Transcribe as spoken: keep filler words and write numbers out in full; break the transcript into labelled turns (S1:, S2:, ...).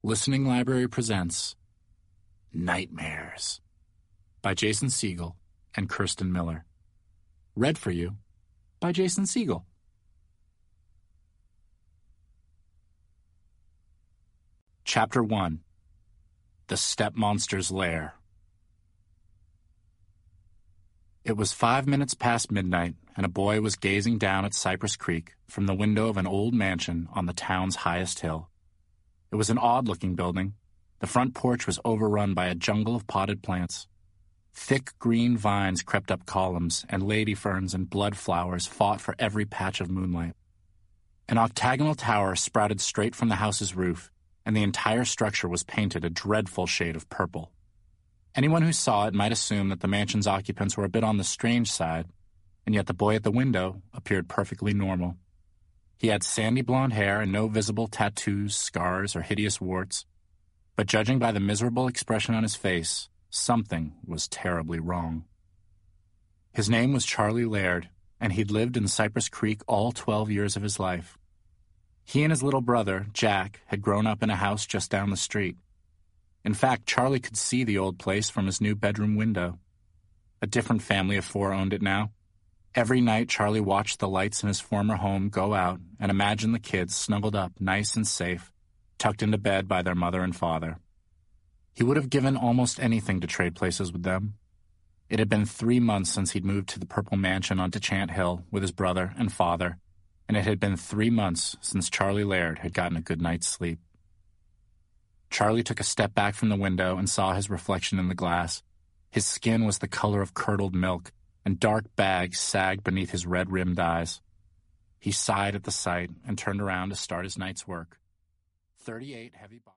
S1: Listening Library presents Nightmares by Jason Segel and Kirsten Miller. Read for you by Jason Segel. Chapter one. The Step Monster's Lair. It was five minutes past midnight, and a boy was gazing down at Cypress Creek from the window of an old mansion on the town's highest hill. It was an odd-looking building. The front porch was overrun by a jungle of potted plants. Thick green vines crept up columns, and lady ferns and blood flowers fought for every patch of moonlight. An octagonal tower sprouted straight from the house's roof, and the entire structure was painted a dreadful shade of purple. Anyone who saw it might assume that the mansion's occupants were a bit on the strange side, and yet the boy at the window appeared perfectly normal. He had sandy blonde hair and no visible tattoos, scars, or hideous warts. But judging by the miserable expression on his face, something was terribly wrong. His name was Charlie Laird, and he'd lived in Cypress Creek all twelve years of his life. He and his little brother, Jack, had grown up in a house just down the street. In fact, Charlie could see the old place from his new bedroom window. A different family of four owned it now. Every night, Charlie watched the lights in his former home go out and imagined the kids snuggled up nice and safe, tucked into bed by their mother and father. He would have given almost anything to trade places with them. It had been three months since he'd moved to the Purple Mansion on Dechant Hill with his brother and father, and it had been three months since Charlie Laird had gotten a good night's sleep. Charlie took a step back from the window and saw his reflection in the glass. His skin was the color of curdled milk, and dark bags sagged beneath his red-rimmed eyes. He sighed at the sight and turned around to start his night's work. Thirty-eight heavy boxes.